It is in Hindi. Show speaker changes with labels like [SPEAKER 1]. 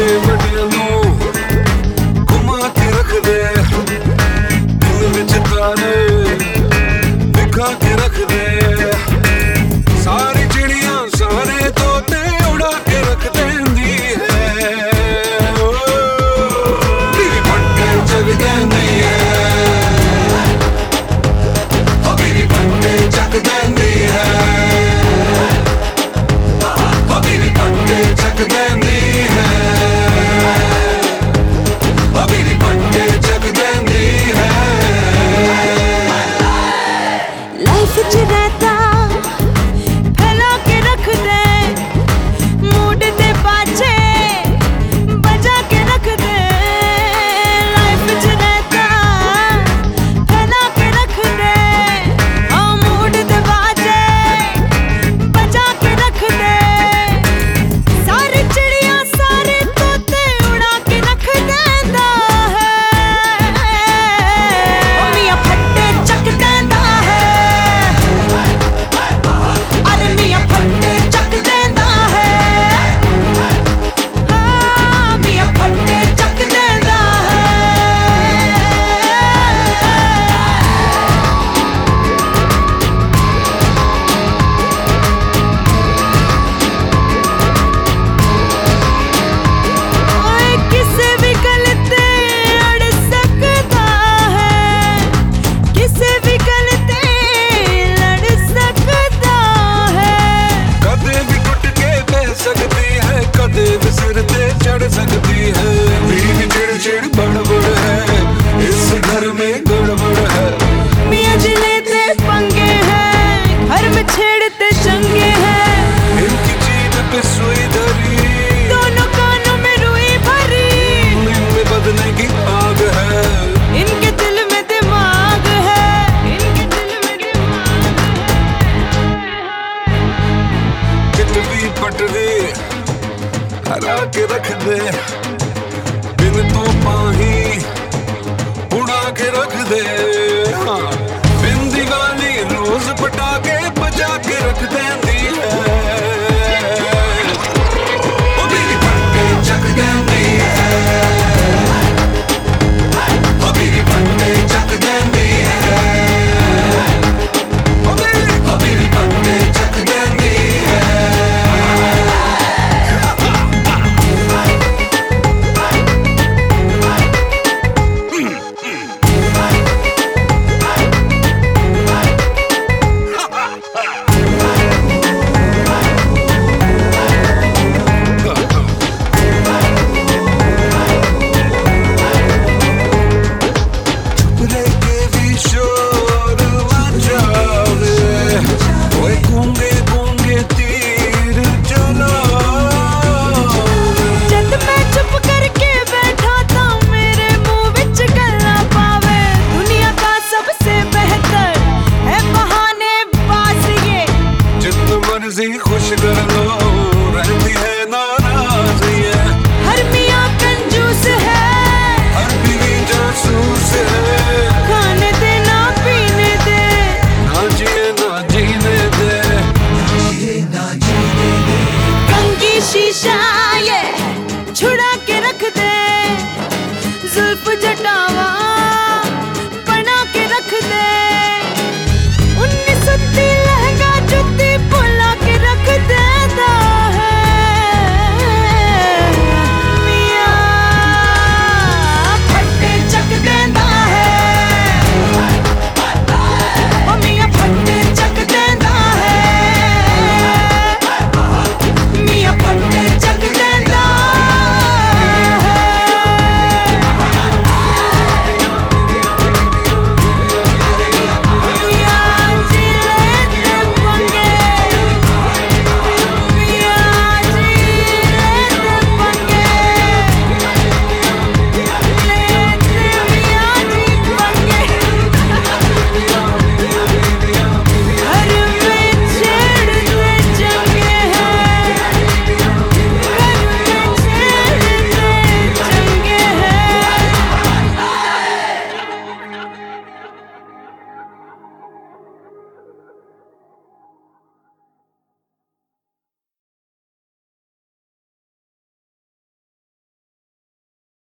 [SPEAKER 1] ਵੱਡਿਆਂ ਨੂੰ ਘੁਮਾ ਕੇ ਰੱਖਦੇ, ਦਿਲ ਵਿੱਚ ਤਾਰੇ ਦਿਖਾ ਕੇ ਰੱਖਦੇ, ਸਾਰੀ ਚਿੜੀਆਂ ਸਾਰੇ ਤੋਤੇ ਉਡਾ ਕੇ ਰੱਖ ਦਿੰਦੀ ਹੈ। ਮੇਰੀ ਬੰਟੇ ਜਗ ਦਿੰਦੀ ਹੈ, ਮੇਰੀ ਬੰਟੇ ਜਗ ਦਿੰਦੀ ਹੈ, ਮੇਰੀ ਬੰਟੇ ਜਗ ਦਿੰਦੀ ਹੈ, ਮੇਰੀ ਬੰਟੇ ਜਗ ਦਿੰਦੀ ਹੈ।
[SPEAKER 2] लाइफ च रहता फैला के रख दे, मूड ते बाजे बजा के रख दे। लाइफ च रहता फैला के रख दे, मूड ते बाजे बजा के रख दे, सारी चिड़िया सारे तोते उड़ा के रख देंदा है। मियां फट्टे चक देंदा है, अरे मियां फट्टे चक देंदा है, मियां फट्टे चक देंदा है। ओए किसे भी गल ते अड़ सकदा है, किसे भी गल ते लड़ सकदा है।
[SPEAKER 1] कदे भी टुट के बह सकती है, कदे भी सिर ते चढ़ सकती है। मेरी चिड़ बड़बड़ है, इस घर में गड़बड़ है।
[SPEAKER 2] मियां जी लेते पंगे हैं, घर में छेड़ते चंगे हैं,
[SPEAKER 1] इनकी जीभ पे सुई धरी,
[SPEAKER 2] दोनों कानों में रुई भरी,
[SPEAKER 1] इनमें बदलने की आग है।
[SPEAKER 2] इनके दिल में दिमाग है, इनके दिल में दिमाग है।
[SPEAKER 1] चितवी पटरी हरा के रख दे, बिन तो पाही उड़ा के रख दे, हाँ। बिन दिवाली रोज पटा के बजा के रख देंदी है।